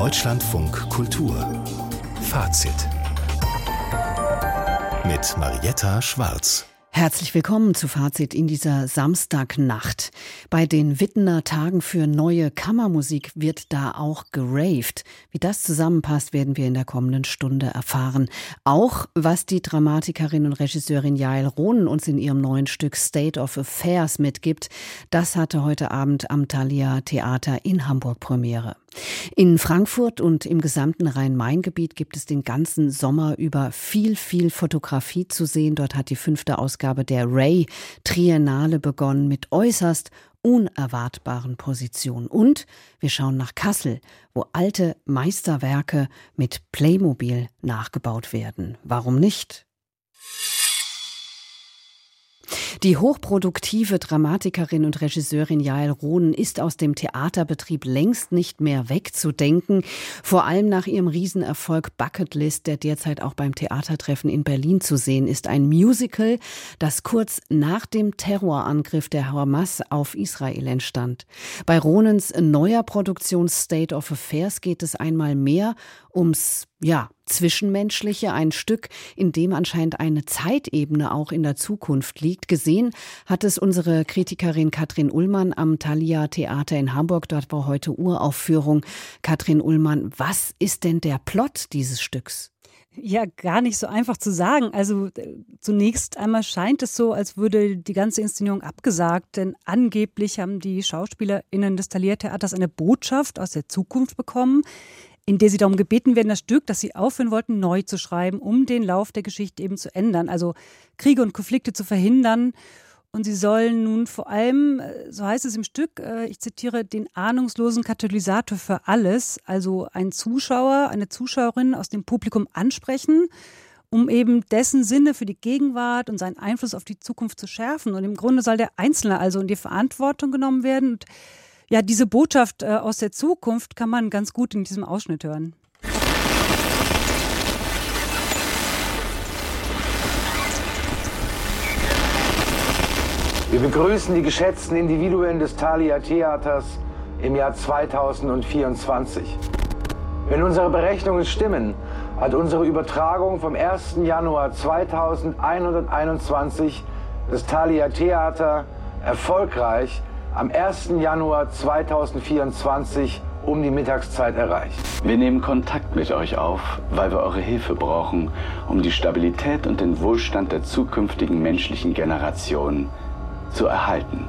Deutschlandfunk Kultur Fazit mit Marietta Schwarz. Herzlich willkommen zu Fazit in dieser Samstagnacht. Bei den Wittener Tagen für neue Kammermusik wird da auch geraved. Wie das zusammenpasst, werden wir in der kommenden Stunde erfahren. Auch was die Dramatikerin und Regisseurin Jael Ronen uns in ihrem neuen Stück State of Affairs mitgibt, das hatte heute Abend am Thalia Theater in Hamburg Premiere. In Frankfurt und im gesamten Rhein-Main-Gebiet gibt es den ganzen Sommer über viel Fotografie zu sehen. Dort hat die 5. Ausgabe der Ray Triennale begonnen mit äußerst unerwartbaren Positionen. Und wir schauen nach Kassel, wo alte Meisterwerke mit Playmobil nachgebaut werden. Warum nicht? Die hochproduktive Dramatikerin und Regisseurin Jael Ronen ist aus dem Theaterbetrieb längst nicht mehr wegzudenken. Vor allem nach ihrem Riesenerfolg Bucketlist, der derzeit auch beim Theatertreffen in Berlin zu sehen ist. Ein Musical, das kurz nach dem Terrorangriff der Hamas auf Israel entstand. Bei Ronens neuer Produktion State of Affairs geht es einmal mehr ums Zwischenmenschliche, ein Stück, in dem anscheinend eine Zeitebene auch in der Zukunft liegt. Gesehen hat es unsere Kritikerin Katrin Ullmann am Thalia Theater in Hamburg. Dort war heute Uraufführung. Katrin Ullmann, was ist denn der Plot dieses Stücks? Ja, gar nicht so einfach zu sagen. Also zunächst einmal scheint es so, als würde die ganze Inszenierung abgesagt, denn angeblich haben die SchauspielerInnen des Thalia Theaters eine Botschaft aus der Zukunft bekommen, in der sie darum gebeten werden, das Stück, das sie aufführen wollten, neu zu schreiben, um den Lauf der Geschichte eben zu ändern, also Kriege und Konflikte zu verhindern. Und sie sollen nun vor allem, so heißt es im Stück, ich zitiere, den ahnungslosen Katalysator für alles, also einen Zuschauer, eine Zuschauerin aus dem Publikum ansprechen, um eben dessen Sinne für die Gegenwart und seinen Einfluss auf die Zukunft zu schärfen. Und im Grunde soll der Einzelne also in die Verantwortung genommen werden. Und ja, diese Botschaft aus der Zukunft kann man ganz gut in diesem Ausschnitt hören. Wir begrüßen die geschätzten Individuen des Thalia Theaters im Jahr 2024. Wenn unsere Berechnungen stimmen, hat unsere Übertragung vom 1. Januar 2121 das Thalia Theater erfolgreich am 1. Januar 2024 um die Mittagszeit erreicht. Wir nehmen Kontakt mit euch auf, weil wir eure Hilfe brauchen, um die Stabilität und den Wohlstand der zukünftigen menschlichen Generationen zu erhalten.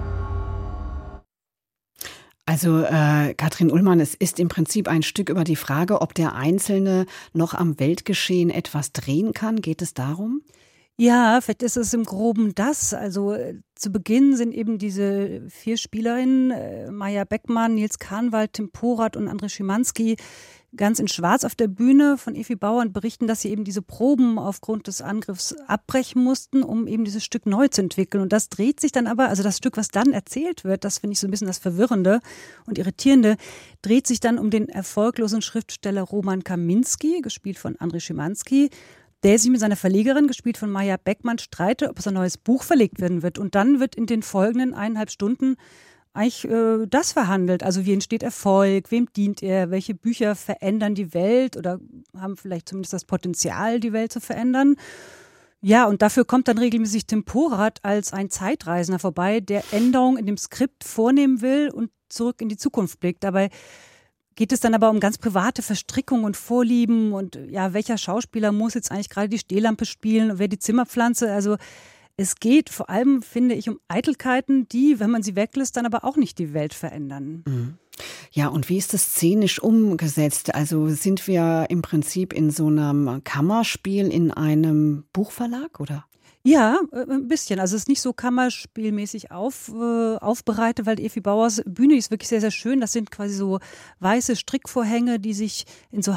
Also Katrin Ullmann, es ist im Prinzip ein Stück über die Frage, ob der Einzelne noch am Weltgeschehen etwas drehen kann. Geht es darum? Ja, vielleicht ist es im Groben das. Also zu Beginn sind eben diese 4 Spielerinnen, Maja Beckmann, Nils Kahnwald, Tim Porath und André Schimanski, ganz in Schwarz auf der Bühne von Evi Bauer und berichten, dass sie eben diese Proben aufgrund des Angriffs abbrechen mussten, um eben dieses Stück neu zu entwickeln. Und das dreht sich dann aber, also das Stück, was dann erzählt wird, das finde ich so ein bisschen das Verwirrende und Irritierende, dreht sich dann um den erfolglosen Schriftsteller Roman Kaminski, gespielt von André Schimanski, der sich mit seiner Verlegerin, gespielt von Maja Beckmann, streitet, ob sein neues Buch verlegt werden wird. Und dann wird in den folgenden 1,5 Stunden eigentlich das verhandelt. Also wie entsteht Erfolg, wem dient er, welche Bücher verändern die Welt oder haben vielleicht zumindest das Potenzial, die Welt zu verändern. Ja, und dafür kommt dann regelmäßig Tim Porath als ein Zeitreisender vorbei, der Änderungen in dem Skript vornehmen will und zurück in die Zukunft blickt. Dabei geht es dann aber um ganz private Verstrickungen und Vorlieben und ja, welcher Schauspieler muss jetzt eigentlich gerade die Stehlampe spielen und wer die Zimmerpflanze. Also es geht vor allem, finde ich, um Eitelkeiten, die, wenn man sie weglässt, dann aber auch nicht die Welt verändern. Mhm. Ja, und wie ist das szenisch umgesetzt? Also sind wir im Prinzip in so einem Kammerspiel in einem Buchverlag, oder? Ja, ein bisschen. Also es ist nicht so kammerspielmäßig aufbereitet, weil Evi Bauers Bühne ist wirklich sehr, sehr schön. Das sind quasi so weiße Strickvorhänge, die sich in so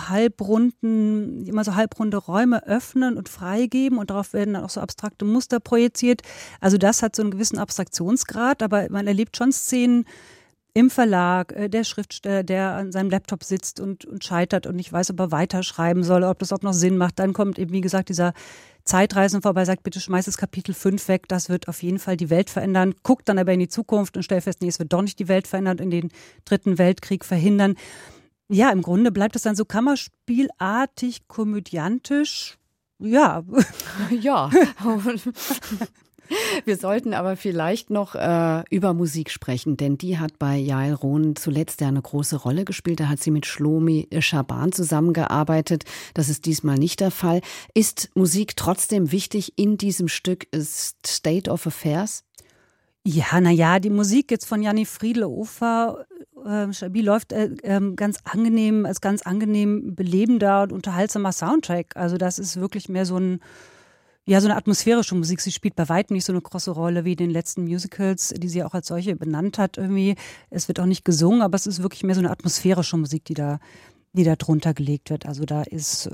immer so halbrunde Räume öffnen und freigeben und darauf werden dann auch so abstrakte Muster projiziert. Also das hat so einen gewissen Abstraktionsgrad, aber man erlebt schon Szenen im Verlag, der Schriftsteller, der an seinem Laptop sitzt und scheitert und nicht weiß, ob er weiterschreiben soll, ob das auch noch Sinn macht. Dann kommt eben, wie gesagt, dieser Zeitreisende vorbei, sagt, bitte schmeiß das Kapitel 5 weg, das wird auf jeden Fall die Welt verändern, guckt dann aber in die Zukunft und stellt fest, nee, es wird doch nicht die Welt verändern und in den 3. Weltkrieg verhindern. Ja, im Grunde bleibt es dann so kammerspielartig, komödiantisch. Ja. Ja. Wir sollten aber vielleicht noch über Musik sprechen, denn die hat bei Yael Ronen zuletzt ja eine große Rolle gespielt. Da hat sie mit Shlomi Schaban zusammengearbeitet. Das ist diesmal nicht der Fall. Ist Musik trotzdem wichtig in diesem Stück State of Affairs? Ja, die Musik jetzt von Janni Friedle-Ofer Chabi läuft ganz angenehm, als ganz angenehm belebender und unterhaltsamer Soundtrack. Also das ist wirklich mehr so eine atmosphärische Musik. Sie spielt bei weitem nicht so eine große Rolle wie in den letzten Musicals, die sie auch als solche benannt hat irgendwie. Es wird auch nicht gesungen, aber es ist wirklich mehr so eine atmosphärische Musik, die da drunter gelegt wird. Also da ist,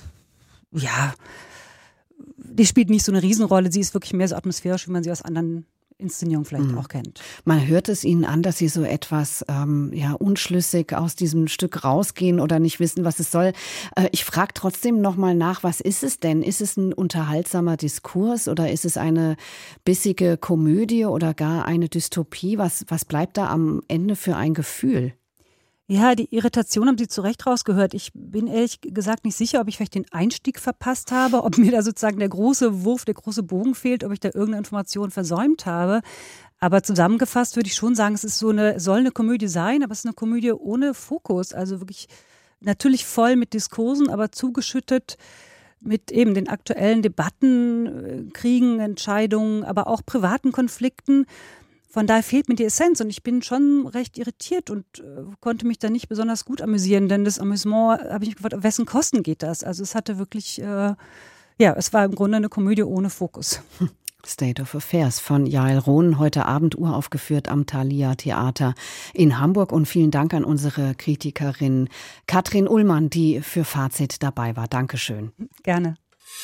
die spielt nicht so eine Riesenrolle. Sie ist wirklich mehr so atmosphärisch, wie man sie aus anderen Inszenierung vielleicht auch kennt. Man hört es Ihnen an, dass Sie so etwas unschlüssig aus diesem Stück rausgehen oder nicht wissen, was es soll. Ich frage trotzdem nochmal nach, was ist es denn? Ist es ein unterhaltsamer Diskurs oder ist es eine bissige Komödie oder gar eine Dystopie? Was bleibt da am Ende für ein Gefühl? Ja, die Irritation haben Sie zu Recht rausgehört. Ich bin ehrlich gesagt nicht sicher, ob ich vielleicht den Einstieg verpasst habe, ob mir da sozusagen der große Wurf, der große Bogen fehlt, ob ich da irgendeine Information versäumt habe. Aber zusammengefasst würde ich schon sagen, es soll eine Komödie sein, aber es ist eine Komödie ohne Fokus. Also wirklich natürlich voll mit Diskursen, aber zugeschüttet mit eben den aktuellen Debatten, Kriegen, Entscheidungen, aber auch privaten Konflikten. Von daher fehlt mir die Essenz und ich bin schon recht irritiert und konnte mich da nicht besonders gut amüsieren, denn das Amüsement, habe ich mich gefragt, auf wessen Kosten geht das? Also es hatte wirklich, es war im Grunde eine Komödie ohne Fokus. State of Affairs von Yael Ronen, heute Abend uraufgeführt am Thalia Theater in Hamburg. Und vielen Dank an unsere Kritikerin Katrin Ullmann, die für Fazit dabei war. Dankeschön. Gerne.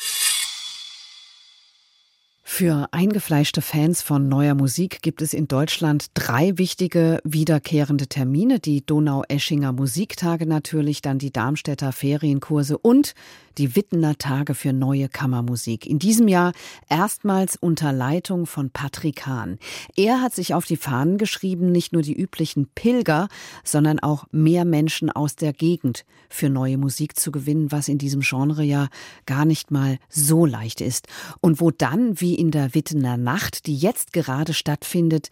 Für eingefleischte Fans von neuer Musik gibt es in Deutschland 3 wichtige wiederkehrende Termine. Die Donaueschinger Musiktage natürlich, dann die Darmstädter Ferienkurse und die Wittener Tage für neue Kammermusik. In diesem Jahr erstmals unter Leitung von Patrick Hahn. Er hat sich auf die Fahnen geschrieben, nicht nur die üblichen Pilger, sondern auch mehr Menschen aus der Gegend für neue Musik zu gewinnen, was in diesem Genre ja gar nicht mal so leicht ist. Und wo dann, wie in der Wittener Nacht, die jetzt gerade stattfindet,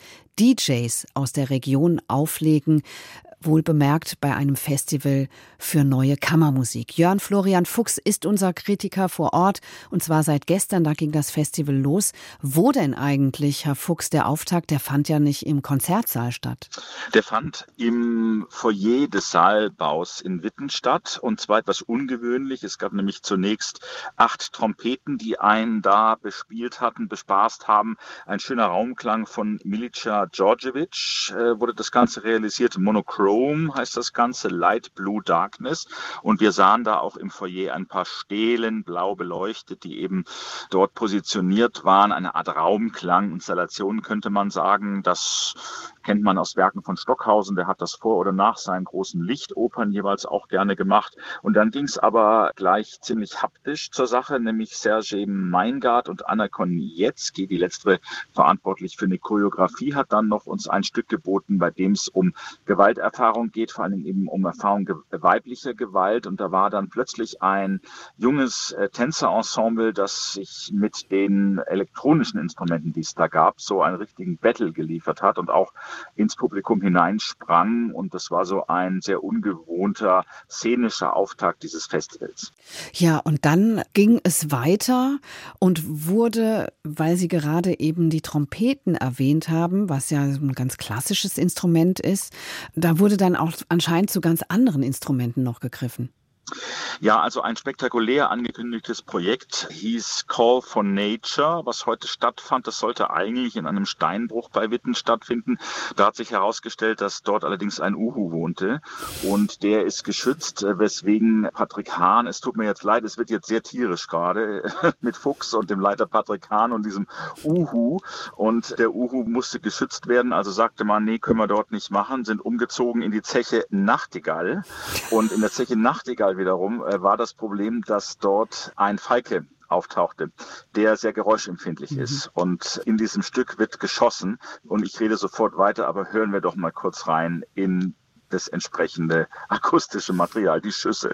DJs aus der Region auflegen, wohlbemerkt bei einem Festival für neue Kammermusik. Jörn Florian Fuchs ist unser Kritiker vor Ort und zwar seit gestern, da ging das Festival los. Wo denn eigentlich, Herr Fuchs, der Auftakt, der fand ja nicht im Konzertsaal statt? Der fand im Foyer des Saalbaus in Witten statt und zwar etwas ungewöhnlich. Es gab nämlich zunächst 8 Trompeten, die einen da bespielt hatten, bespaßt haben. Ein schöner Raumklang von Milica Djordjevic wurde das Ganze realisiert. Monochrome heißt das Ganze, Light Blue Darkness. Und wir sahen da auch im Foyer ein paar Stelen, blau beleuchtet, die eben dort positioniert waren. Eine Art Raumklang-Installation könnte man sagen. Das kennt man aus Werken von Stockhausen. Der hat das vor oder nach seinen großen Lichtopern jeweils auch gerne gemacht. Und dann ging es aber gleich ziemlich haptisch zur Sache, nämlich Sergej Meingart und Anna Konietzki, die letztere verantwortlich für eine Choreografie, hat dann noch uns ein Stück geboten, bei dem es um Gewalterfahrung geht, vor allem eben um Erfahrung weiblicher Gewalt. Und da war dann plötzlich ein junges Tänzerensemble, das sich mit den elektronischen Instrumenten, die es da gab, so einen richtigen Battle geliefert hat und auch ins Publikum hineinsprang. Und das war so ein sehr ungewohnter szenischer Auftakt dieses Festivals. Ja, und dann ging es weiter und wurde, weil Sie gerade eben die Trompeten erwähnt haben, was ja ein ganz klassisches Instrument ist, da wurde dann auch anscheinend zu ganz anderen Instrumenten noch gegriffen. Ja, also ein spektakulär angekündigtes Projekt hieß Call for Nature, was heute stattfand. Das sollte eigentlich in einem Steinbruch bei Witten stattfinden. Da hat sich herausgestellt, dass dort allerdings ein Uhu wohnte und der ist geschützt, weswegen Patrick Hahn, es tut mir jetzt leid, es wird jetzt sehr tierisch gerade mit Fuchs und dem Leiter Patrick Hahn und diesem Uhu, und der Uhu musste geschützt werden, also sagte man, nee, können wir dort nicht machen, sind umgezogen in die Zeche Nachtigall, und in der Zeche Nachtigall wiederum war das Problem, dass dort ein Falke auftauchte, der sehr geräuschempfindlich ist. Und in diesem Stück wird geschossen. Und ich rede sofort weiter, aber hören wir doch mal kurz rein in das entsprechende akustische Material, die Schüsse.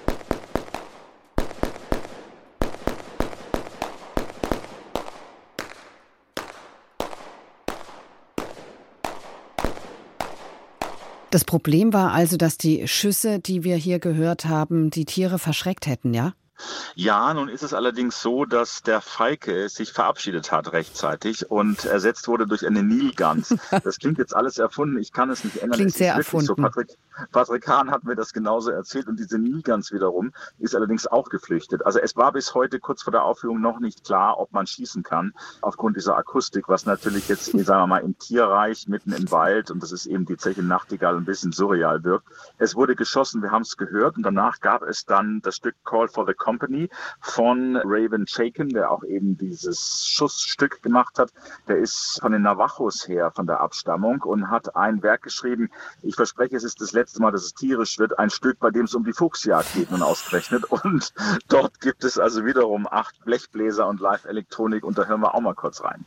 Das Problem war also, dass die Schüsse, die wir hier gehört haben, die Tiere verschreckt hätten, ja? Ja, nun ist es allerdings so, dass der Falke sich verabschiedet hat rechtzeitig und ersetzt wurde durch eine Nilgans. Das klingt jetzt alles erfunden, ich kann es nicht ändern. Klingt es sehr ist wirklich erfunden. So. Patrick Hahn hat mir das genauso erzählt und diese Nilgans wiederum ist allerdings auch geflüchtet. Also es war bis heute kurz vor der Aufführung noch nicht klar, ob man schießen kann, aufgrund dieser Akustik, was natürlich jetzt, sagen wir mal, im Tierreich, mitten im Wald, und das ist eben die Zeche Nachtigall, ein bisschen surreal wirkt. Es wurde geschossen, wir haben es gehört, und danach gab es dann das Stück Call for the Company von Raven Chaikin, der auch eben dieses Schussstück gemacht hat. Der ist von den Navajos her, von der Abstammung, und hat ein Werk geschrieben. Ich verspreche, es ist das letzte Mal, dass es tierisch wird. Ein Stück, bei dem es um die Fuchsjagd geht, nun ausgerechnet. Und dort gibt es also wiederum 8 Blechbläser und Live-Elektronik. Und da hören wir auch mal kurz rein.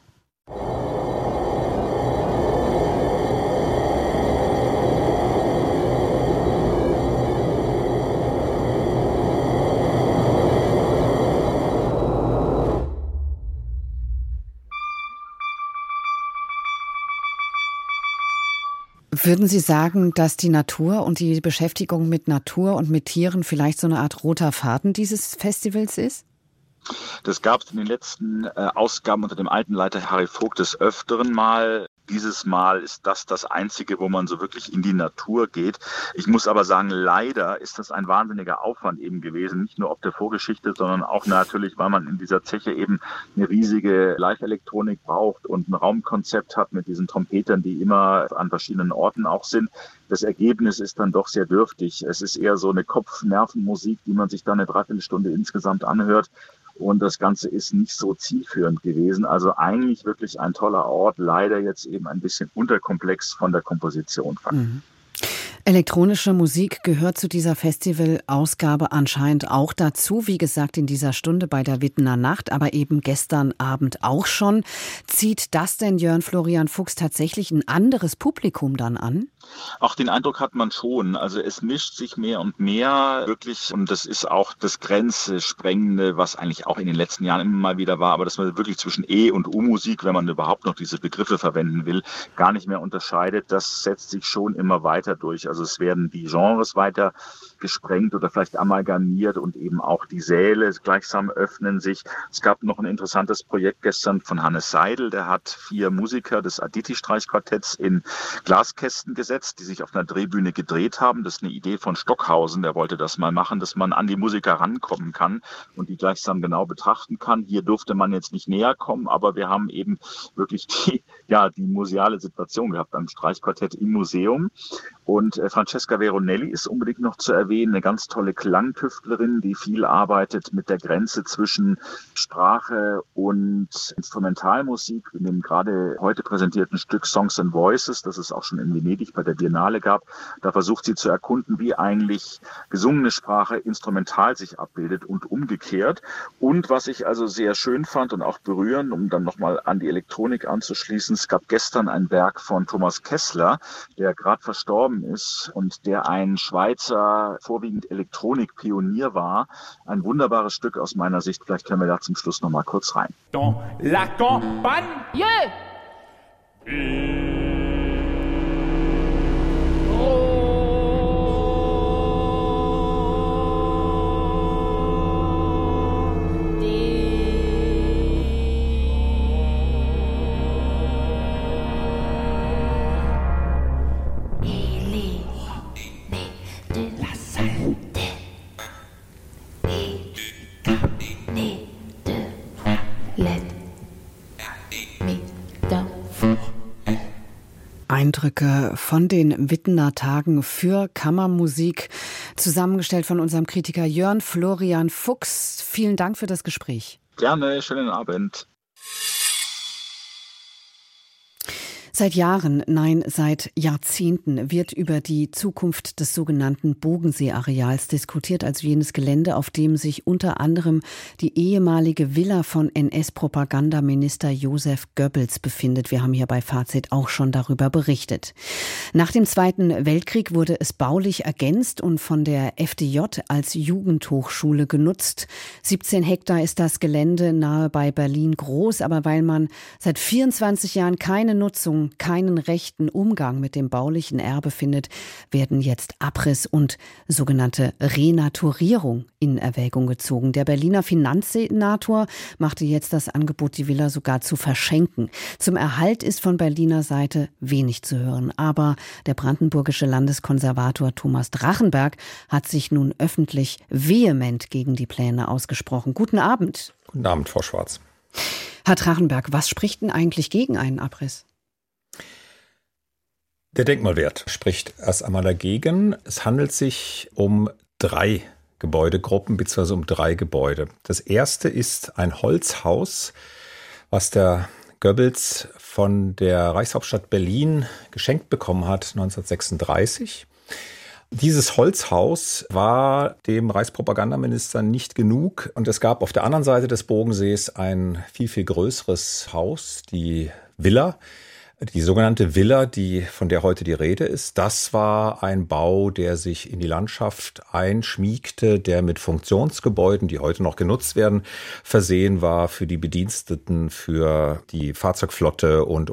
Würden Sie sagen, dass die Natur und die Beschäftigung mit Natur und mit Tieren vielleicht so eine Art roter Faden dieses Festivals ist? Das gab es in den letzten Ausgaben unter dem alten Leiter Harry Vogt des Öfteren mal. Dieses Mal ist das Einzige, wo man so wirklich in die Natur geht. Ich muss aber sagen, leider ist das ein wahnsinniger Aufwand eben gewesen. Nicht nur ob der Vorgeschichte, sondern auch natürlich, weil man in dieser Zeche eben eine riesige Live-Elektronik braucht und ein Raumkonzept hat mit diesen Trompetern, die immer an verschiedenen Orten auch sind. Das Ergebnis ist dann doch sehr dürftig. Es ist eher so eine Kopf-Nerven-Musik, die man sich dann eine Dreiviertelstunde insgesamt anhört. Und das Ganze ist nicht so zielführend gewesen. Also eigentlich wirklich ein toller Ort, leider jetzt eben ein bisschen unterkomplex von der Komposition. Mhm. Elektronische Musik gehört zu dieser Festivalausgabe anscheinend auch dazu. Wie gesagt, in dieser Stunde bei der Wittener Nacht, aber eben gestern Abend auch schon. Zieht das denn Jörn Florian Fuchs tatsächlich ein anderes Publikum dann an? Auch den Eindruck hat man schon. Also es mischt sich mehr und mehr wirklich, und das ist auch das Grenzsprengende, was eigentlich auch in den letzten Jahren immer mal wieder war, aber dass man wirklich zwischen E- und U-Musik, wenn man überhaupt noch diese Begriffe verwenden will, gar nicht mehr unterscheidet. Das setzt sich schon immer weiter durch. Also es werden die Genres weiter gesprengt oder vielleicht amalgamiert und eben auch die Säle gleichsam öffnen sich. Es gab noch ein interessantes Projekt gestern von Hannes Seidel, der hat 4 Musiker des Aditi-Streichquartetts in Glaskästen gesetzt, die sich auf einer Drehbühne gedreht haben. Das ist eine Idee von Stockhausen, der wollte das mal machen, dass man an die Musiker rankommen kann und die gleichsam genau betrachten kann. Hier durfte man jetzt nicht näher kommen, aber wir haben eben wirklich die museale Situation gehabt beim Streichquartett im Museum. Und Francesca Veronelli ist unbedingt noch zu erwähnen, eine ganz tolle Klangtüftlerin, die viel arbeitet mit der Grenze zwischen Sprache und Instrumentalmusik. In dem gerade heute präsentierten Stück Songs and Voices, das es auch schon in Venedig bei der Biennale gab, da versucht sie zu erkunden, wie eigentlich gesungene Sprache instrumental sich abbildet und umgekehrt. Und was ich also sehr schön fand und auch berührend, um dann nochmal an die Elektronik anzuschließen, es gab gestern ein Werk von Thomas Kessler, der gerade verstorben ist und der ein Schweizer, vorwiegend Elektronikpionier war. Ein wunderbares Stück aus meiner Sicht. Vielleicht können wir da zum Schluss noch mal kurz rein. Dans la campagne. Eindrücke von den Wittener Tagen für Kammermusik, zusammengestellt von unserem Kritiker Jörn Florian Fuchs. Vielen Dank für das Gespräch. Gerne, schönen Abend. Seit Jahren, nein, seit Jahrzehnten wird über die Zukunft des sogenannten Bogensee-Areals diskutiert, also jenes Gelände, auf dem sich unter anderem die ehemalige Villa von NS-Propagandaminister Josef Goebbels befindet. Wir haben hier bei Fazit auch schon darüber berichtet. Nach dem Zweiten Weltkrieg wurde es baulich ergänzt und von der FDJ als Jugendhochschule genutzt. 17 Hektar ist das Gelände nahe bei Berlin groß, aber weil man seit 24 Jahren keine Nutzung, keinen rechten Umgang mit dem baulichen Erbe findet, werden jetzt Abriss und sogenannte Renaturierung in Erwägung gezogen. Der Berliner Finanzsenator machte jetzt das Angebot, die Villa sogar zu verschenken. Zum Erhalt ist von Berliner Seite wenig zu hören. Aber der brandenburgische Landeskonservator Thomas Drachenberg hat sich nun öffentlich vehement gegen die Pläne ausgesprochen. Guten Abend. Guten Abend, Frau Schwarz. Herr Drachenberg, was spricht denn eigentlich gegen einen Abriss? Der Denkmalwert spricht erst einmal dagegen. Es handelt sich um 3 Gebäudegruppen bzw. um 3 Gebäude. Das erste ist ein Holzhaus, was der Goebbels von der Reichshauptstadt Berlin geschenkt bekommen hat 1936. Dieses Holzhaus war dem Reichspropagandaminister nicht genug und es gab auf der anderen Seite des Bogensees ein viel, viel größeres Haus, die Villa. Die sogenannte Villa, von der heute die Rede ist, das war ein Bau, der sich in die Landschaft einschmiegte, der mit Funktionsgebäuden, die heute noch genutzt werden, versehen war für die Bediensteten, für die Fahrzeugflotte und.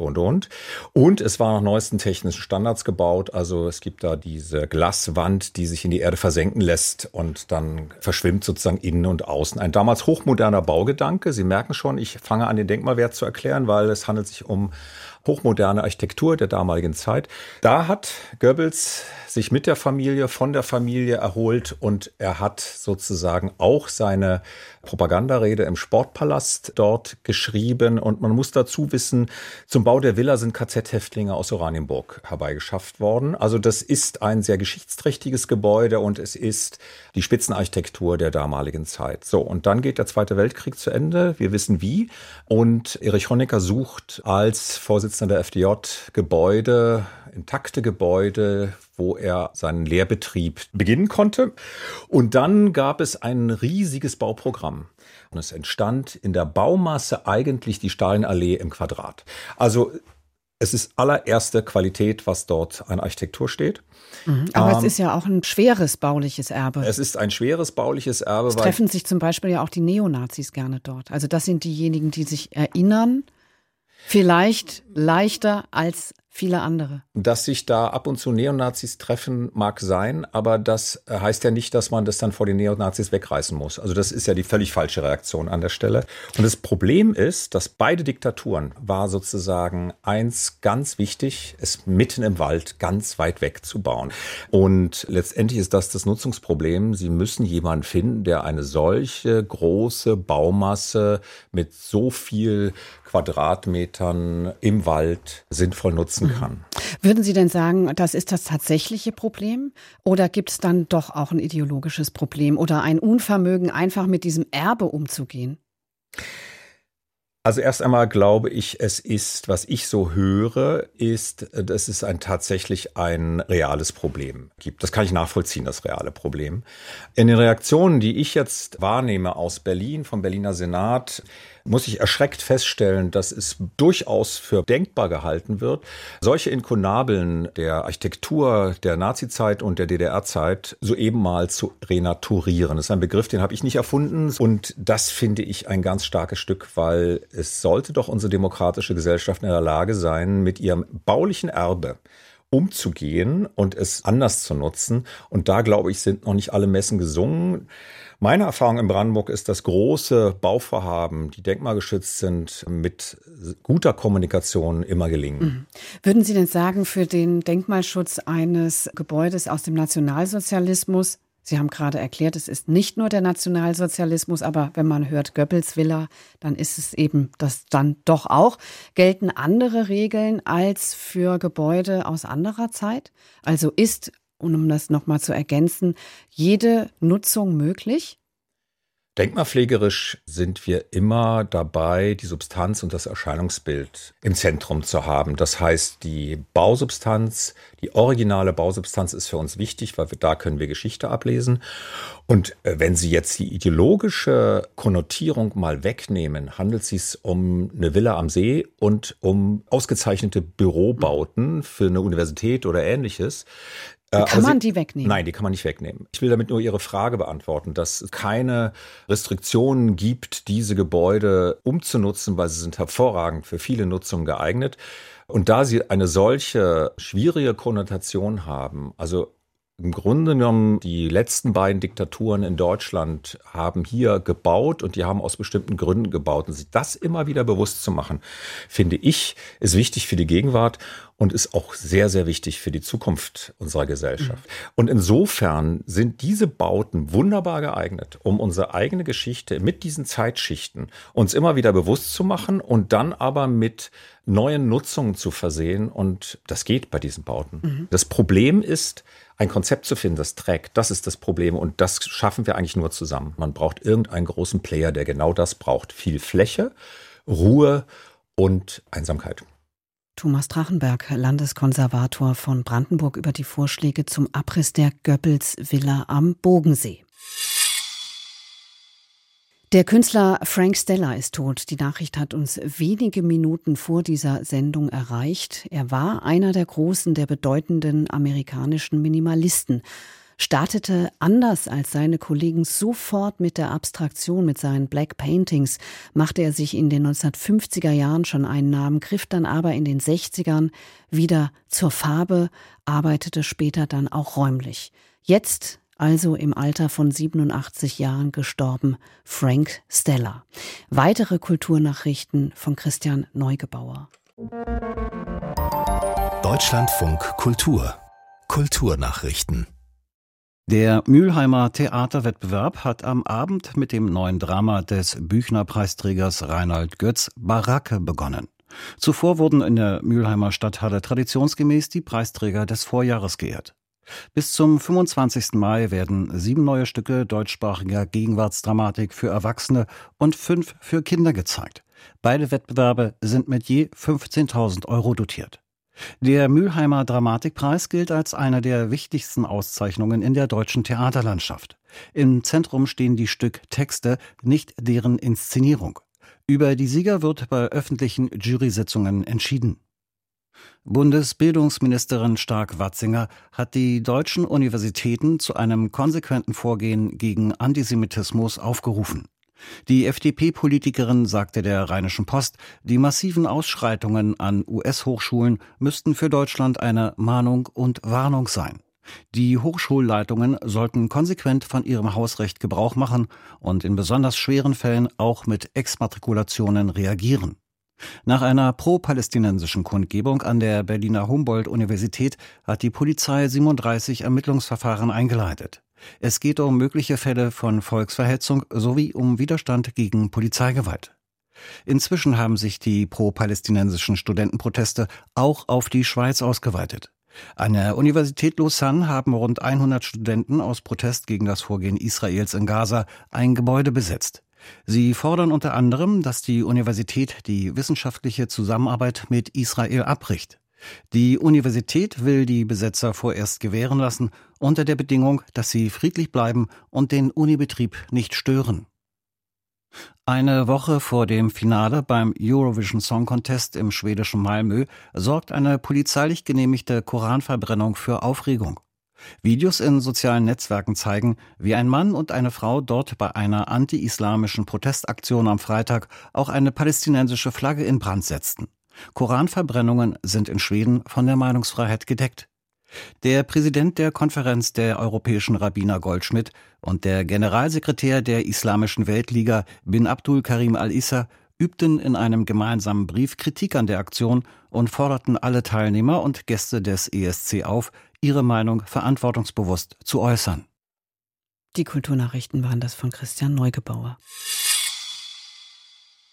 Und es war nach neuesten technischen Standards gebaut, also es gibt da diese Glaswand, die sich in die Erde versenken lässt und dann verschwimmt sozusagen innen und außen. Ein damals hochmoderner Baugedanke. Sie merken schon, ich fange an, den Denkmalwert zu erklären, weil es handelt sich um hochmoderne Architektur der damaligen Zeit. Da hat Goebbels sich mit der Familie, von der Familie erholt und er hat sozusagen auch seine Propagandarede im Sportpalast dort geschrieben. Und man muss dazu wissen, zum Bau der Villa sind KZ-Häftlinge aus Oranienburg herbeigeschafft worden. Also das ist ein sehr geschichtsträchtiges Gebäude und es ist die Spitzenarchitektur der damaligen Zeit. So, und dann geht der Zweite Weltkrieg zu Ende. Wir wissen wie. Und Erich Honecker sucht als Vorsitzender der FDJ Gebäude, intakte Gebäude, wo er seinen Lehrbetrieb beginnen konnte. Und dann gab es ein riesiges Bauprogramm. Und es entstand in der Baumasse eigentlich die Stalinallee im Quadrat. Also es ist allererste Qualität, was dort an Architektur steht. Aber es ist ja auch ein schweres bauliches Erbe. Es ist ein schweres bauliches Erbe. Es treffen sich zum Beispiel ja auch die Neonazis gerne dort. Also das sind diejenigen, die sich erinnern, vielleicht leichter als viele andere. Dass sich da ab und zu Neonazis treffen, mag sein, aber das heißt ja nicht, dass man das dann vor den Neonazis wegreißen muss. Also das ist ja die völlig falsche Reaktion an der Stelle. Und das Problem ist, dass beide Diktaturen war sozusagen eins ganz wichtig, es mitten im Wald ganz weit weg zu bauen. Und letztendlich ist das Nutzungsproblem. Sie müssen jemanden finden, der eine solche große Baumasse mit so viel Quadratmetern im Wald sinnvoll nutzen kann. Würden Sie denn sagen, das ist das tatsächliche Problem? Oder gibt es dann doch auch ein ideologisches Problem oder ein Unvermögen, einfach mit diesem Erbe umzugehen? Also erst einmal glaube ich, es ist, was ich so höre, ist, dass es tatsächlich ein reales Problem gibt. Das kann ich nachvollziehen, das reale Problem. In den Reaktionen, die ich jetzt wahrnehme aus Berlin, vom Berliner Senat, muss ich erschreckt feststellen, dass es durchaus für denkbar gehalten wird, solche Inkunabeln der Architektur der Nazizeit und der DDR-Zeit soeben mal zu renaturieren. Das ist ein Begriff, den habe ich nicht erfunden und das finde ich ein ganz starkes Stück, weil es sollte doch unsere demokratische Gesellschaft in der Lage sein, mit ihrem baulichen Erbe umzugehen und es anders zu nutzen. Und da, glaube ich, sind noch nicht alle Messen gesungen. Meine Erfahrung in Brandenburg ist, dass große Bauvorhaben, die denkmalgeschützt sind, mit guter Kommunikation immer gelingen. Würden Sie denn sagen, für den Denkmalschutz eines Gebäudes aus dem Nationalsozialismus, Sie haben gerade erklärt, es ist nicht nur der Nationalsozialismus, aber wenn man hört Goebbels Villa, dann ist es eben das dann doch auch. Gelten andere Regeln als für Gebäude aus anderer Zeit? Also ist, und um das nochmal zu ergänzen, jede Nutzung möglich? Denkmalpflegerisch sind wir immer dabei, die Substanz und das Erscheinungsbild im Zentrum zu haben. Das heißt, die Bausubstanz, die originale Bausubstanz ist für uns wichtig, weil da können wir Geschichte ablesen. Und wenn Sie jetzt die ideologische Konnotierung mal wegnehmen, handelt es sich um eine Villa am See und um ausgezeichnete Bürobauten für eine Universität oder Ähnliches. Kann man die wegnehmen? Nein, die kann man nicht wegnehmen. Ich will damit nur Ihre Frage beantworten, dass es keine Restriktionen gibt, diese Gebäude umzunutzen, weil sie sind hervorragend für viele Nutzungen geeignet. Und da sie eine solche schwierige Konnotation haben, also im Grunde genommen, die letzten beiden Diktaturen in Deutschland haben hier gebaut und die haben aus bestimmten Gründen gebaut. Und sich das immer wieder bewusst zu machen, finde ich, ist wichtig für die Gegenwart und ist auch sehr, sehr wichtig für die Zukunft unserer Gesellschaft. Und insofern sind diese Bauten wunderbar geeignet, um unsere eigene Geschichte mit diesen Zeitschichten uns immer wieder bewusst zu machen und dann aber mit neuen Nutzungen zu versehen. Und das geht bei diesen Bauten. Das Problem ist, ein Konzept zu finden, das trägt. Das ist das Problem und das schaffen wir eigentlich nur zusammen. Man braucht irgendeinen großen Player, der genau das braucht. Viel Fläche, Ruhe und Einsamkeit. Thomas Drachenberg, Landeskonservator von Brandenburg, über die Vorschläge zum Abriss der Goebbels-Villa am Bodensee. Der Künstler Frank Stella ist tot. Die Nachricht hat uns wenige Minuten vor dieser Sendung erreicht. Er war einer der großen, der bedeutenden amerikanischen Minimalisten. Startete anders als seine Kollegen sofort mit der Abstraktion, mit seinen Black Paintings, machte er sich in den 1950er Jahren schon einen Namen, griff dann aber in den 60ern wieder zur Farbe, arbeitete später dann auch räumlich. Jetzt also im Alter von 87 Jahren gestorben, Frank Stella. Weitere Kulturnachrichten von Christian Neugebauer. Deutschlandfunk Kultur. Kulturnachrichten. Der Mülheimer Theaterwettbewerb hat am Abend mit dem neuen Drama des Büchner-Preisträgers Reinhold Götz, Baracke, begonnen. Zuvor wurden in der Mülheimer Stadthalle traditionsgemäß die Preisträger des Vorjahres geehrt. Bis zum 25. Mai werden 7 neue Stücke deutschsprachiger Gegenwartsdramatik für Erwachsene und 5 für Kinder gezeigt. Beide Wettbewerbe sind mit je 15.000 € dotiert. Der Mülheimer Dramatikpreis gilt als eine der wichtigsten Auszeichnungen in der deutschen Theaterlandschaft. Im Zentrum stehen die Stücktexte, nicht deren Inszenierung. Über die Sieger wird bei öffentlichen Jury-Sitzungen entschieden. Bundesbildungsministerin Stark-Watzinger hat die deutschen Universitäten zu einem konsequenten Vorgehen gegen Antisemitismus aufgerufen. Die FDP-Politikerin sagte der Rheinischen Post, die massiven Ausschreitungen an US-Hochschulen müssten für Deutschland eine Mahnung und Warnung sein. Die Hochschulleitungen sollten konsequent von ihrem Hausrecht Gebrauch machen und in besonders schweren Fällen auch mit Exmatrikulationen reagieren. Nach einer pro-palästinensischen Kundgebung an der Berliner Humboldt-Universität hat die Polizei 37 Ermittlungsverfahren eingeleitet. Es geht um mögliche Fälle von Volksverhetzung sowie um Widerstand gegen Polizeigewalt. Inzwischen haben sich die pro-palästinensischen Studentenproteste auch auf die Schweiz ausgeweitet. An der Universität Lausanne haben rund 100 Studenten aus Protest gegen das Vorgehen Israels in Gaza ein Gebäude besetzt. Sie fordern unter anderem, dass die Universität die wissenschaftliche Zusammenarbeit mit Israel abbricht. Die Universität will die Besetzer vorerst gewähren lassen, unter der Bedingung, dass sie friedlich bleiben und den Unibetrieb nicht stören. Eine Woche vor dem Finale beim Eurovision Song Contest im schwedischen Malmö sorgt eine polizeilich genehmigte Koranverbrennung für Aufregung. Videos in sozialen Netzwerken zeigen, wie ein Mann und eine Frau dort bei einer anti-islamischen Protestaktion am Freitag auch eine palästinensische Flagge in Brand setzten. Koranverbrennungen sind in Schweden von der Meinungsfreiheit gedeckt. Der Präsident der Konferenz der europäischen Rabbiner Goldschmidt und der Generalsekretär der Islamischen Weltliga bin Abdul Karim al-Issa übten in einem gemeinsamen Brief Kritik an der Aktion und forderten alle Teilnehmer und Gäste des ESC auf, ihre Meinung verantwortungsbewusst zu äußern. Die Kulturnachrichten waren das von Christian Neugebauer.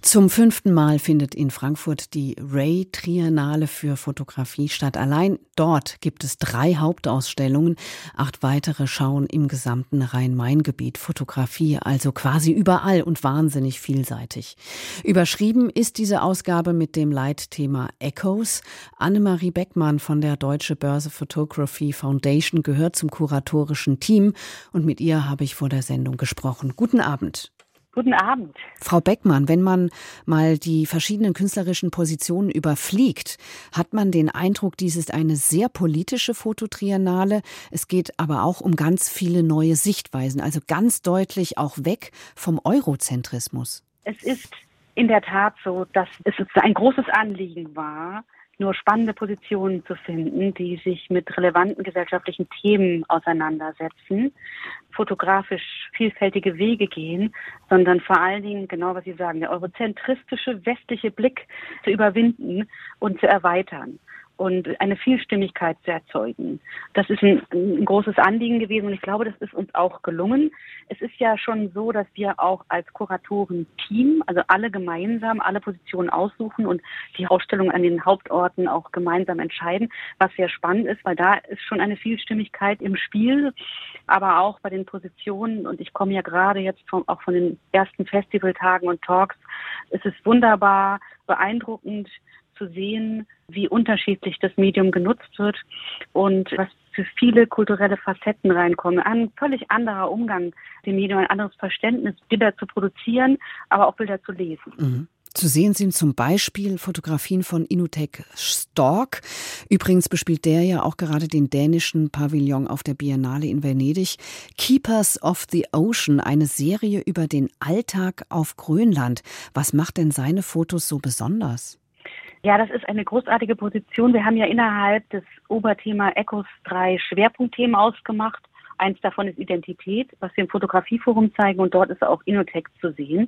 Zum 5. Mal findet in Frankfurt die Ray-Triennale für Fotografie statt. Allein dort gibt es 3 Hauptausstellungen. 8 weitere schauen im gesamten Rhein-Main-Gebiet. Fotografie also quasi überall und wahnsinnig vielseitig. Überschrieben ist diese Ausgabe mit dem Leitthema Echoes. Annemarie Beckmann von der Deutsche Börse Photography Foundation gehört zum kuratorischen Team und mit ihr habe ich vor der Sendung gesprochen. Guten Abend. Guten Abend. Frau Beckmann, wenn man mal die verschiedenen künstlerischen Positionen überfliegt, hat man den Eindruck, dies ist eine sehr politische Fototriennale. Es geht aber auch um ganz viele neue Sichtweisen, also ganz deutlich auch weg vom Eurozentrismus. Es ist in der Tat so, dass es ein großes Anliegen war, nur spannende Positionen zu finden, die sich mit relevanten gesellschaftlichen Themen auseinandersetzen, fotografisch vielfältige Wege gehen, sondern vor allen Dingen, genau was Sie sagen, der eurozentristische westliche Blick zu überwinden und zu erweitern und eine Vielstimmigkeit zu erzeugen. Das ist ein großes Anliegen gewesen und ich glaube, das ist uns auch gelungen. Es ist ja schon so, dass wir auch als Kuratoren-Team, also alle gemeinsam, alle Positionen aussuchen und die Ausstellung an den Hauptorten auch gemeinsam entscheiden, was sehr spannend ist, weil da ist schon eine Vielstimmigkeit im Spiel, aber auch bei den Positionen, und ich komme ja gerade jetzt auch von den ersten Festivaltagen und Talks, es ist wunderbar, beeindruckend zu sehen, wie unterschiedlich das Medium genutzt wird und was für viele kulturelle Facetten reinkommen. Ein völlig anderer Umgang mit dem Medium, ein anderes Verständnis, Bilder zu produzieren, aber auch Bilder zu lesen. Mhm. Zu sehen sind zum Beispiel Fotografien von Inutek Stork. Übrigens bespielt der ja auch gerade den dänischen Pavillon auf der Biennale in Venedig. Keepers of the Ocean, eine Serie über den Alltag auf Grönland. Was macht denn seine Fotos so besonders? Ja, das ist eine großartige Position. Wir haben ja innerhalb des Oberthema Echoes 3 Schwerpunktthemen ausgemacht. Eins davon ist Identität, was wir im Fotografieforum zeigen, und dort ist auch Inutek zu sehen.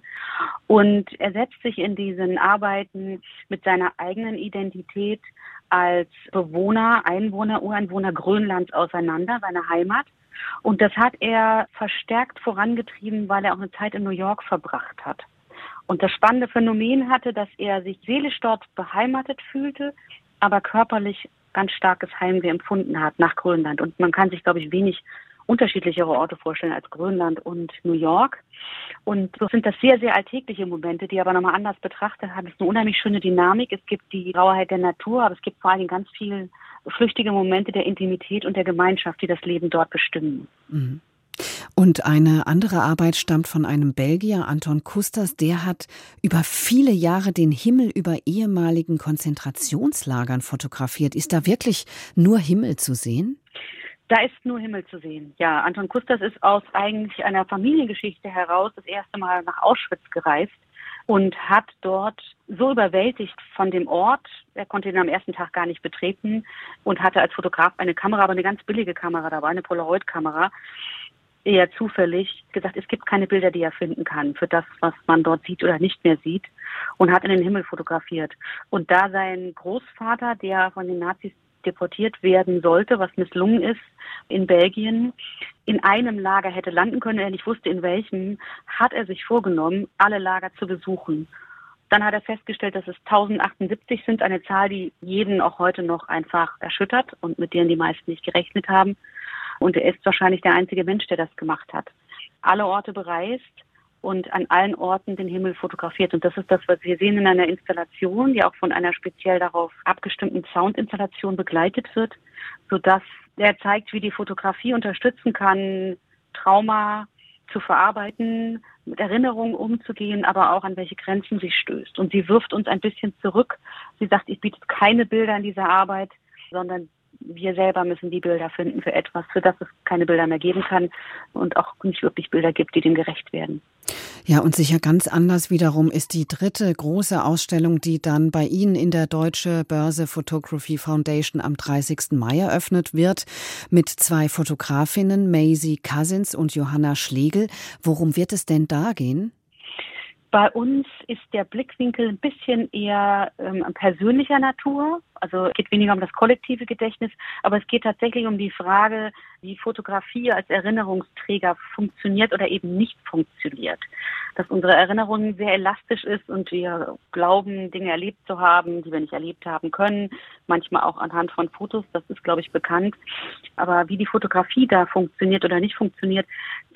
Und er setzt sich in diesen Arbeiten mit seiner eigenen Identität als Bewohner, Ureinwohner Grönlands auseinander, seiner Heimat. Und das hat er verstärkt vorangetrieben, weil er auch eine Zeit in New York verbracht hat. Und das spannende Phänomen hatte, dass er sich seelisch dort beheimatet fühlte, aber körperlich ganz starkes Heimweh empfunden hat nach Grönland. Und man kann sich, glaube ich, wenig unterschiedlichere Orte vorstellen als Grönland und New York. Und so sind das sehr, sehr alltägliche Momente, die aber nochmal anders betrachtet haben. Es ist eine unheimlich schöne Dynamik. Es gibt die Rauheit der Natur, aber es gibt vor allem ganz viele flüchtige Momente der Intimität und der Gemeinschaft, die das Leben dort bestimmen. Mhm. Und eine andere Arbeit stammt von einem Belgier, Anton Kusters. Der hat über viele Jahre den Himmel über ehemaligen Konzentrationslagern fotografiert. Ist da wirklich nur Himmel zu sehen? Da ist nur Himmel zu sehen. Ja, Anton Kusters ist aus eigentlich einer Familiengeschichte heraus das erste Mal nach Auschwitz gereist und hat dort so überwältigt von dem Ort, er konnte ihn am ersten Tag gar nicht betreten und hatte als Fotograf eine Kamera, aber eine ganz billige Kamera dabei, eine Polaroid-Kamera, eher zufällig gesagt, es gibt keine Bilder, die er finden kann für das, was man dort sieht oder nicht mehr sieht, und hat in den Himmel fotografiert. Und da sein Großvater, der von den Nazis deportiert werden sollte, was misslungen ist, in Belgien, in einem Lager hätte landen können, er nicht wusste in welchem, hat er sich vorgenommen, alle Lager zu besuchen. Dann hat er festgestellt, dass es 1078 sind, eine Zahl, die jeden auch heute noch einfach erschüttert und mit denen die meisten nicht gerechnet haben. Und er ist wahrscheinlich der einzige Mensch, der das gemacht hat. Alle Orte bereist und an allen Orten den Himmel fotografiert. Und das ist das, was wir sehen in einer Installation, die auch von einer speziell darauf abgestimmten Soundinstallation begleitet wird, sodass er zeigt, wie die Fotografie unterstützen kann, Trauma zu verarbeiten, mit Erinnerungen umzugehen, aber auch an welche Grenzen sie stößt. Und sie wirft uns ein bisschen zurück. Sie sagt, ich biete keine Bilder in dieser Arbeit, sondern wir selber müssen die Bilder finden für etwas, für das es keine Bilder mehr geben kann und auch nicht wirklich Bilder gibt, die dem gerecht werden. Ja, und sicher ganz anders wiederum ist die dritte große Ausstellung, die dann bei Ihnen in der Deutsche Börse Photography Foundation am 30. Mai eröffnet wird, mit 2 Fotografinnen, Maisie Cousins und Johanna Schlegel. Worum wird es denn da gehen? Bei uns ist der Blickwinkel ein bisschen eher persönlicher Natur. Also es geht weniger um das kollektive Gedächtnis, aber es geht tatsächlich um die Frage, wie Fotografie als Erinnerungsträger funktioniert oder eben nicht funktioniert. Dass unsere Erinnerung sehr elastisch ist und wir glauben, Dinge erlebt zu haben, die wir nicht erlebt haben können. Manchmal auch anhand von Fotos, das ist, glaube ich, bekannt. Aber wie die Fotografie da funktioniert oder nicht funktioniert,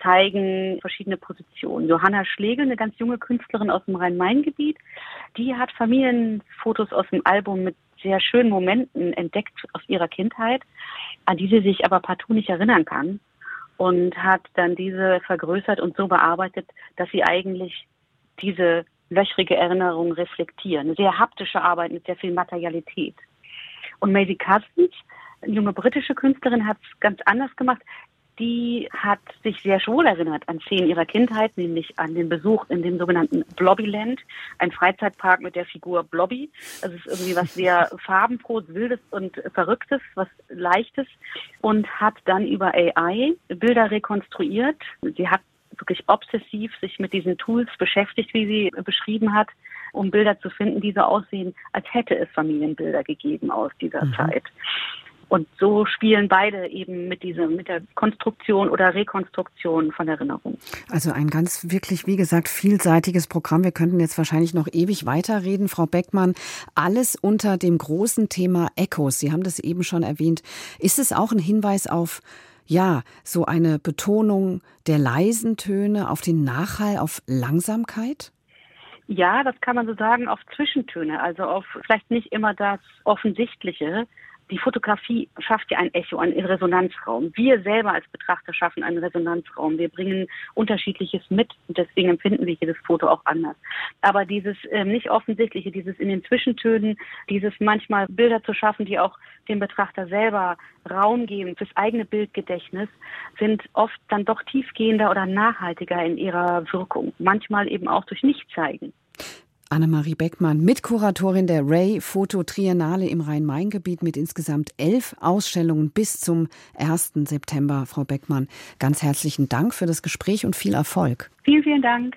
zeigen verschiedene Positionen. Johanna Schlegel, eine ganz junge Künstlerin aus dem Rhein-Main-Gebiet, die hat Familienfotos aus dem Album mit sehr schönen Momenten entdeckt aus ihrer Kindheit, an die sie sich aber partout nicht erinnern kann und hat dann diese vergrößert und so bearbeitet, dass sie eigentlich diese löchrige Erinnerung reflektieren. Eine sehr haptische Arbeit mit sehr viel Materialität. Und Maisie Custance, eine junge britische Künstlerin, hat es ganz anders gemacht. Die hat sich sehr wohl erinnert an Szenen ihrer Kindheit, nämlich an den Besuch in dem sogenannten Blobbyland, ein Freizeitpark mit der Figur Blobby. Das ist irgendwie was sehr farbenfrohes, wildes und verrücktes, was leichtes, und hat dann über AI Bilder rekonstruiert. Sie hat wirklich obsessiv sich mit diesen Tools beschäftigt, wie sie beschrieben hat, um Bilder zu finden, die so aussehen, als hätte es Familienbilder gegeben aus dieser Zeit. Und so spielen beide eben mit der Konstruktion oder Rekonstruktion von Erinnerung. Also ein ganz wirklich, wie gesagt, vielseitiges Programm. Wir könnten jetzt wahrscheinlich noch ewig weiterreden, Frau Beckmann. Alles unter dem großen Thema Echos. Sie haben das eben schon erwähnt. Ist es auch ein Hinweis auf, ja, so eine Betonung der leisen Töne, auf den Nachhall, auf Langsamkeit? Ja, das kann man so sagen, auf Zwischentöne, also auf vielleicht nicht immer das Offensichtliche. Die Fotografie schafft ja ein Echo, einen Resonanzraum. Wir selber als Betrachter schaffen einen Resonanzraum. Wir bringen Unterschiedliches mit und deswegen empfinden wir jedes Foto auch anders. Aber dieses nicht Offensichtliche, dieses in den Zwischentönen, dieses manchmal Bilder zu schaffen, die auch dem Betrachter selber Raum geben fürs eigene Bildgedächtnis, sind oft dann doch tiefgehender oder nachhaltiger in ihrer Wirkung. Manchmal eben auch durch Nichtzeigen. Annemarie Beckmann, Mitkuratorin der Ray-Foto-Triennale im Rhein-Main-Gebiet mit insgesamt 11 Ausstellungen bis zum 1. September. Frau Beckmann, ganz herzlichen Dank für das Gespräch und viel Erfolg. Vielen, vielen Dank.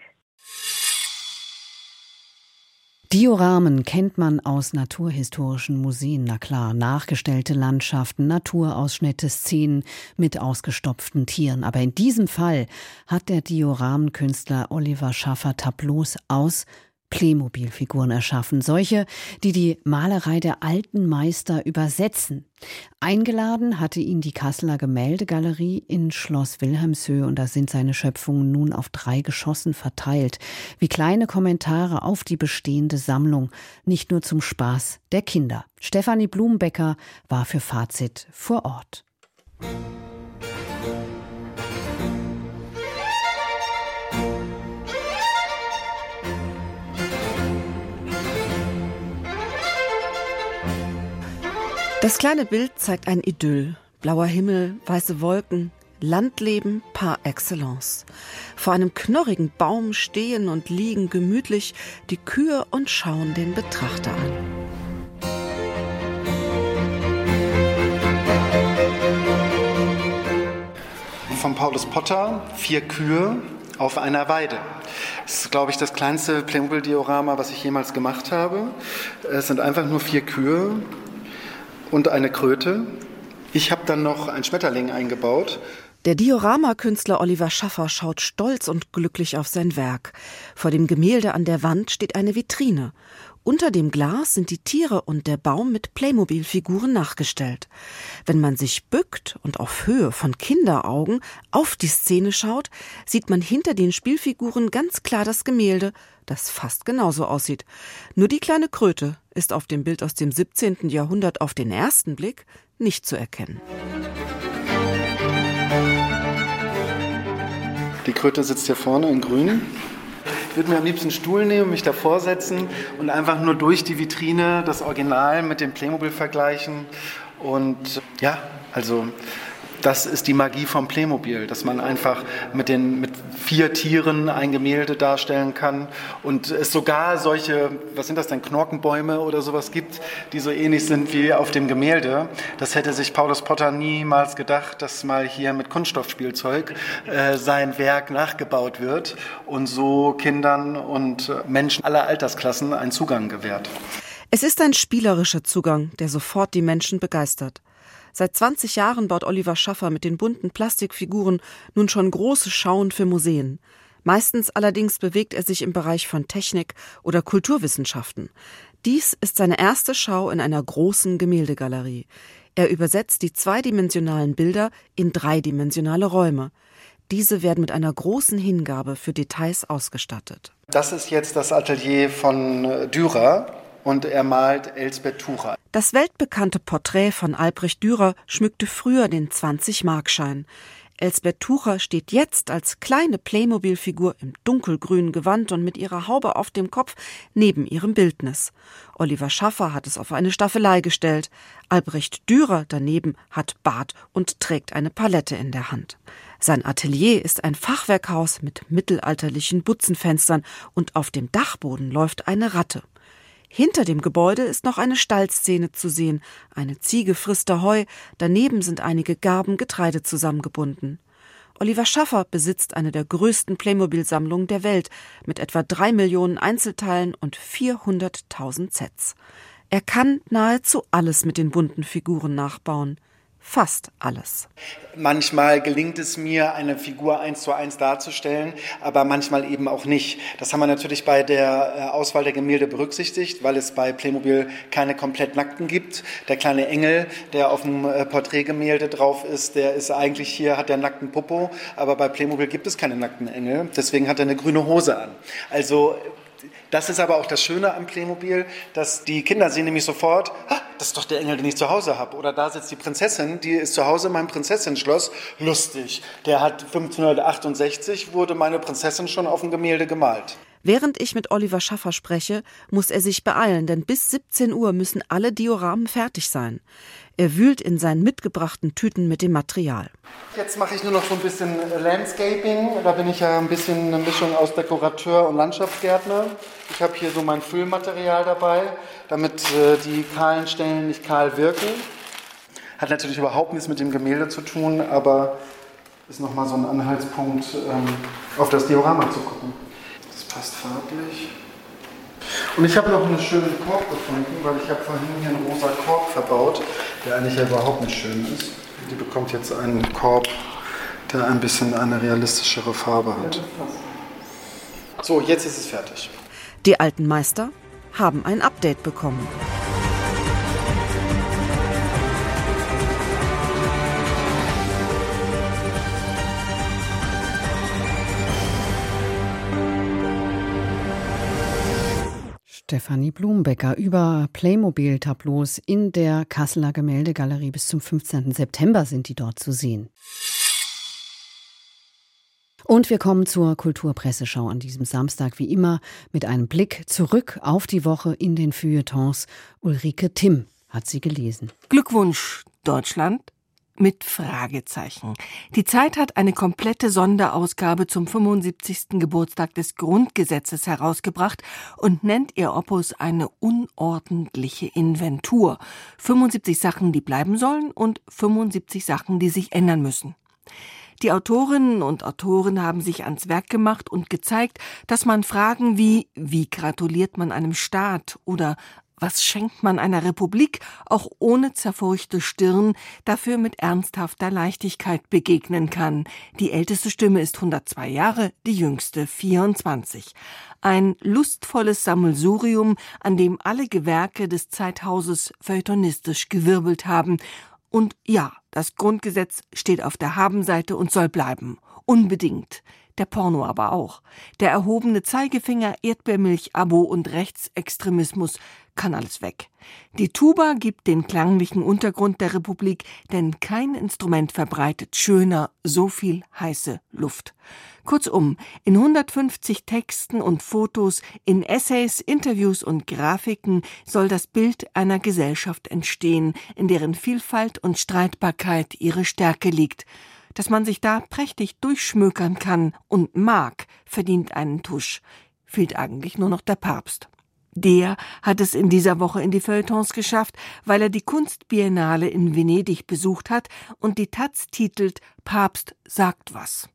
Dioramen kennt man aus naturhistorischen Museen, na klar, nachgestellte Landschaften, Naturausschnitte, Szenen mit ausgestopften Tieren. Aber in diesem Fall hat der Dioramenkünstler Oliver Schaffer Tableaus aus Playmobil-Figuren erschaffen. Solche, die die Malerei der alten Meister übersetzen. Eingeladen hatte ihn die Kasseler Gemäldegalerie in Schloss Wilhelmshöhe und da sind seine Schöpfungen nun auf 3 Geschossen verteilt. Wie kleine Kommentare auf die bestehende Sammlung, nicht nur zum Spaß der Kinder. Stefanie Blumenbecker war für Fazit vor Ort. Das kleine Bild zeigt ein Idyll. Blauer Himmel, weiße Wolken, Landleben par excellence. Vor einem knorrigen Baum stehen und liegen gemütlich die Kühe und schauen den Betrachter an. Von Paulus Potter, 4 Kühe auf einer Weide. Das ist, glaube ich, das kleinste Playmobil-Diorama, was ich jemals gemacht habe. Es sind einfach nur 4 Kühe und eine Kröte. Ich habe dann noch einen Schmetterling eingebaut. Der Dioramakünstler Oliver Schaffer schaut stolz und glücklich auf sein Werk. Vor dem Gemälde an der Wand steht eine Vitrine. Unter dem Glas sind die Tiere und der Baum mit Playmobil-Figuren nachgestellt. Wenn man sich bückt und auf Höhe von Kinderaugen auf die Szene schaut, sieht man hinter den Spielfiguren ganz klar das Gemälde, das fast genauso aussieht. Nur die kleine Kröte ist auf dem Bild aus dem 17. Jahrhundert auf den ersten Blick nicht zu erkennen. Die Kröte sitzt hier vorne in grün. Ich würde mir am liebsten einen Stuhl nehmen, mich davor setzen und einfach nur durch die Vitrine das Original mit dem Playmobil vergleichen. Und ja, also das ist die Magie vom Playmobil, dass man einfach mit 4 Tieren ein Gemälde darstellen kann und es sogar solche, was sind das denn, Knorkenbäume oder sowas gibt, die so ähnlich sind wie auf dem Gemälde. Das hätte sich Paulus Potter niemals gedacht, dass mal hier mit Kunststoffspielzeug sein Werk nachgebaut wird und so Kindern und Menschen aller Altersklassen einen Zugang gewährt. Es Es ist ein spielerischer Zugang, der sofort die Menschen begeistert. Seit 20 Jahren baut Oliver Schaffer mit den bunten Plastikfiguren nun schon große Schauen für Museen. Meistens allerdings bewegt er sich im Bereich von Technik oder Kulturwissenschaften. Dies ist seine erste Schau in einer großen Gemäldegalerie. Er übersetzt die zweidimensionalen Bilder in dreidimensionale Räume. Diese werden mit einer großen Hingabe für Details ausgestattet. Das ist jetzt das Atelier von Dürer und er malt Elsbeth Tucher. Das weltbekannte Porträt von Albrecht Dürer schmückte früher den 20-Markschein. Elsbeth Tucher steht jetzt als kleine Playmobil-Figur im dunkelgrünen Gewand und mit ihrer Haube auf dem Kopf neben ihrem Bildnis. Oliver Schaffer hat es auf eine Staffelei gestellt. Albrecht Dürer daneben hat Bart und trägt eine Palette in der Hand. Sein Atelier ist ein Fachwerkhaus mit mittelalterlichen Butzenfenstern und auf dem Dachboden läuft eine Ratte. Hinter dem Gebäude ist noch eine Stallszene zu sehen. Eine Ziege frisst da Heu, daneben sind einige Garben Getreide zusammengebunden. Oliver Schaffer besitzt eine der größten Playmobil-Sammlungen der Welt mit etwa 3 Millionen Einzelteilen und 400.000 Sets. Er kann nahezu alles mit den bunten Figuren nachbauen. Fast alles. Manchmal gelingt es mir, eine Figur 1:1 darzustellen, aber manchmal eben auch nicht. Das haben wir natürlich bei der Auswahl der Gemälde berücksichtigt, weil es bei Playmobil keine komplett Nackten gibt. Der kleine Engel, der auf dem Porträtgemälde drauf ist, der ist eigentlich hier, hat der nackten Popo, aber bei Playmobil gibt es keine nackten Engel, deswegen hat er eine grüne Hose an. Also das ist aber auch das Schöne am Playmobil, dass die Kinder sehen nämlich sofort, das ist doch der Engel, den ich zu Hause habe. Oder da sitzt die Prinzessin, die ist zu Hause in meinem Prinzessinschloss. Lustig, der hat 1568, wurde meine Prinzessin schon auf dem Gemälde gemalt. Während ich mit Oliver Schaffer spreche, muss er sich beeilen, denn bis 17 Uhr müssen alle Dioramen fertig sein. Er wühlt in seinen mitgebrachten Tüten mit dem Material. Jetzt mache ich nur noch so ein bisschen Landscaping. Da bin ich ja ein bisschen eine Mischung aus Dekorateur und Landschaftsgärtner. Ich habe hier so mein Füllmaterial dabei, damit die kahlen Stellen nicht kahl wirken. Hat natürlich überhaupt nichts mit dem Gemälde zu tun, aber ist nochmal so ein Anhaltspunkt, auf das Diorama zu gucken. Das passt farblich. Und ich habe noch einen schönen Korb gefunden, weil ich habe vorhin hier einen rosa Korb verbaut, der eigentlich ja überhaupt nicht schön ist. Die bekommt jetzt einen Korb, der ein bisschen eine realistischere Farbe hat. So, jetzt ist es fertig. Die alten Meister haben ein Update bekommen. Stefanie Blumenbecker über Playmobil-Tableaus in der Kasseler Gemäldegalerie. Bis zum 15. September sind die dort zu sehen. Und wir kommen zur Kulturpresseschau an diesem Samstag, wie immer, mit einem Blick zurück auf die Woche in den Feuilletons. Ulrike Timm hat sie gelesen. Glückwunsch, Deutschland. Mit Fragezeichen. Die Zeit hat eine komplette Sonderausgabe zum 75. Geburtstag des Grundgesetzes herausgebracht und nennt ihr Opus eine unordentliche Inventur. 75 Sachen, die bleiben sollen und 75 Sachen, die sich ändern müssen. Die Autorinnen und Autoren haben sich ans Werk gemacht und gezeigt, dass man Fragen wie gratuliert man einem Staat oder was schenkt man einer Republik, auch ohne zerfurchte Stirn, dafür mit ernsthafter Leichtigkeit begegnen kann. Die älteste Stimme ist 102 Jahre, die jüngste 24. Ein lustvolles Sammelsurium, an dem alle Gewerke des Zeithauses feuilletonistisch gewirbelt haben. Und ja, das Grundgesetz steht auf der Habenseite und soll bleiben. Unbedingt. Der Porno aber auch. Der erhobene Zeigefinger, Erdbeermilch-Abo und Rechtsextremismus, kann alles weg. Die Tuba gibt den klanglichen Untergrund der Republik, denn kein Instrument verbreitet schöner so viel heiße Luft. Kurzum, in 150 Texten und Fotos, in Essays, Interviews und Grafiken soll das Bild einer Gesellschaft entstehen, in deren Vielfalt und Streitbarkeit ihre Stärke liegt. Dass man sich da prächtig durchschmökern kann und mag, verdient einen Tusch. Fehlt eigentlich nur noch der Papst. Der hat es in dieser Woche in die Feuilletons geschafft, weil er die Kunstbiennale in Venedig besucht hat und die taz titelt »Papst sagt was«.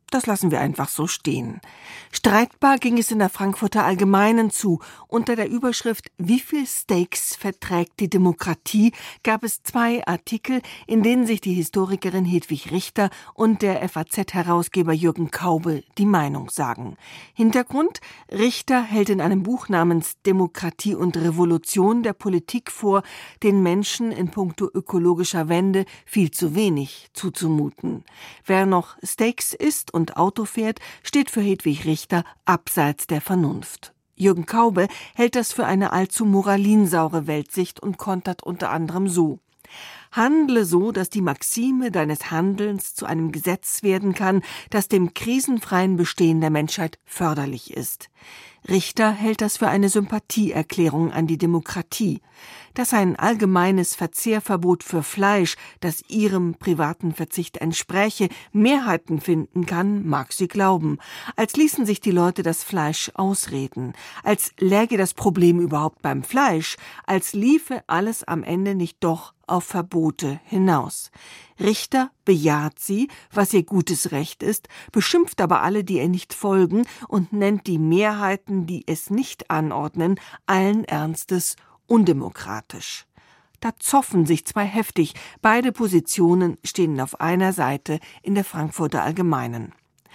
Das lassen wir einfach so stehen. Streitbar ging es in der Frankfurter Allgemeinen zu. Unter der Überschrift »Wie viel Steaks verträgt die Demokratie?« gab es 2 Artikel, in denen sich die Historikerin Hedwig Richter und der FAZ-Herausgeber Jürgen Kaube die Meinung sagen. Hintergrund: Richter hält in einem Buch namens »Demokratie und Revolution« der Politik vor, den Menschen in puncto ökologischer Wende viel zu wenig zuzumuten. Wer noch Steaks isst und Auto fährt, steht für Hedwig Richter abseits der Vernunft. Jürgen Kaube hält das für eine allzu moralinsaure Weltsicht und kontert unter anderem so: Handle so, dass die Maxime deines Handelns zu einem Gesetz werden kann, das dem krisenfreien Bestehen der Menschheit förderlich ist. Richter hält das für eine Sympathieerklärung an die Demokratie. Dass ein allgemeines Verzehrverbot für Fleisch, das ihrem privaten Verzicht entspräche, Mehrheiten finden kann, mag sie glauben. Als ließen sich die Leute das Fleisch ausreden. Als läge das Problem überhaupt beim Fleisch. Als liefe alles am Ende nicht doch auf Verbote hinaus. Richter bejaht sie, was ihr gutes Recht ist, beschimpft aber alle, die ihr nicht folgen, und nennt die Mehrheiten, die es nicht anordnen, allen Ernstes undemokratisch. Da zoffen sich 2 heftig, beide Positionen stehen auf einer Seite in der Frankfurter Allgemeinen.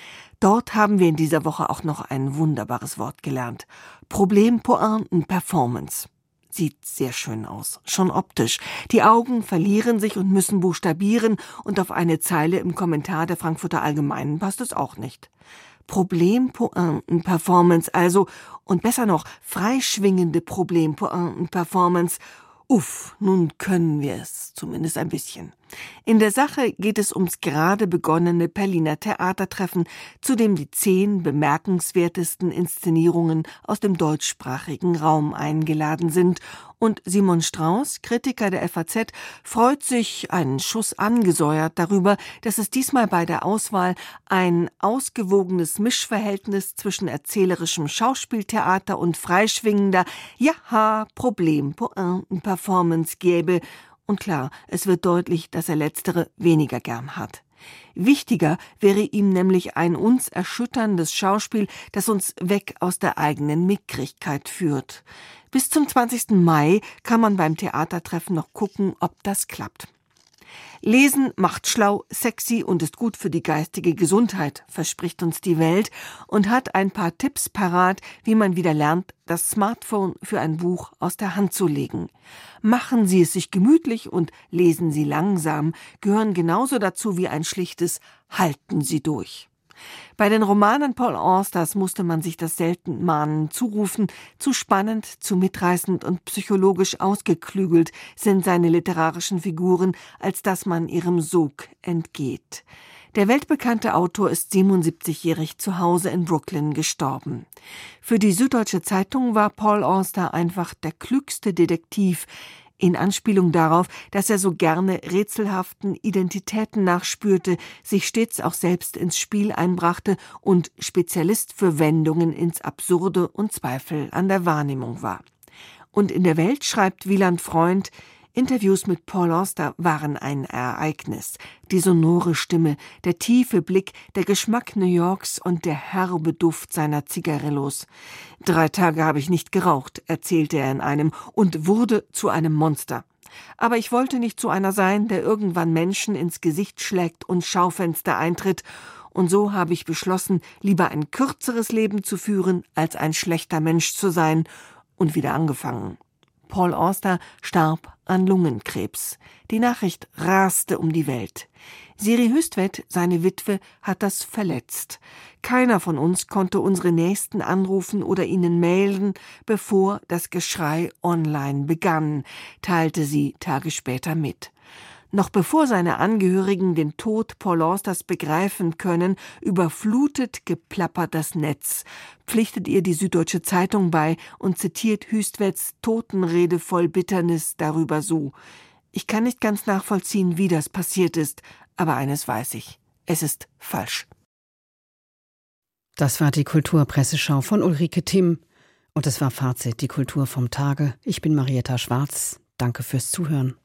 Dort haben wir in dieser Woche auch noch ein wunderbares Wort gelernt: Problem, Pointen, Performance. Sieht sehr schön aus, schon optisch. Die Augen verlieren sich und müssen buchstabieren, und auf eine Zeile im Kommentar der Frankfurter Allgemeinen passt es auch nicht. Problem, Pointen, Performance also, und besser noch, freischwingende Problem, Pointen, Performance. Uff, nun können wir es, zumindest ein bisschen. In der Sache geht es ums gerade begonnene Berliner Theatertreffen, zu dem die 10 bemerkenswertesten Inszenierungen aus dem deutschsprachigen Raum eingeladen sind. Und Simon Strauß, Kritiker der FAZ, freut sich einen Schuss angesäuert darüber, dass es diesmal bei der Auswahl ein ausgewogenes Mischverhältnis zwischen erzählerischem Schauspieltheater und freischwingender Problem-Pointen-Performance gäbe. Und klar, es wird deutlich, dass er letztere weniger gern hat. Wichtiger wäre ihm nämlich ein uns erschütterndes Schauspiel, das uns weg aus der eigenen Mickrigkeit führt. Bis zum 20. Mai kann man beim Theatertreffen noch gucken, ob das klappt. Lesen macht schlau, sexy und ist gut für die geistige Gesundheit, verspricht uns die Welt und hat ein paar Tipps parat, wie man wieder lernt, das Smartphone für ein Buch aus der Hand zu legen. Machen Sie es sich gemütlich und lesen Sie langsam, gehören genauso dazu wie ein schlichtes Halten Sie durch. Bei den Romanen Paul Austers musste man sich das selten mahnend zurufen. Zu spannend, zu mitreißend und psychologisch ausgeklügelt sind seine literarischen Figuren, als dass man ihrem Sog entgeht. Der weltbekannte Autor ist 77-jährig zu Hause in Brooklyn gestorben. Für die Süddeutsche Zeitung war Paul Auster einfach der klügste Detektiv, in Anspielung darauf, dass er so gerne rätselhaften Identitäten nachspürte, sich stets auch selbst ins Spiel einbrachte und Spezialist für Wendungen ins Absurde und Zweifel an der Wahrnehmung war. Und in der Welt schreibt Wieland Freund: Interviews mit Paul Auster waren ein Ereignis. Die sonore Stimme, der tiefe Blick, der Geschmack New Yorks und der herbe Duft seiner Zigarillos. 3 Tage habe ich nicht geraucht, erzählte er in einem, und wurde zu einem Monster. Aber ich wollte nicht zu einer sein, der irgendwann Menschen ins Gesicht schlägt und Schaufenster eintritt. Und so habe ich beschlossen, lieber ein kürzeres Leben zu führen, als ein schlechter Mensch zu sein, und wieder angefangen. Paul Auster starb an Lungenkrebs. Die Nachricht raste um die Welt. Siri Hüstvedt, seine Witwe, hat das verletzt. Keiner von uns konnte unsere Nächsten anrufen oder ihnen melden, bevor das Geschrei online begann, teilte sie Tage später mit. Noch bevor seine Angehörigen den Tod Paul Austers begreifen können, überflutet geplappert das Netz, pflichtet ihr die Süddeutsche Zeitung bei und zitiert Hüstvedts Totenrede voll Bitternis darüber so: Ich kann nicht ganz nachvollziehen, wie das passiert ist, aber eines weiß ich: Es ist falsch. Das war die Kulturpresseschau von Ulrike Timm. Und es war Fazit, die Kultur vom Tage. Ich bin Marietta Schwarz. Danke fürs Zuhören.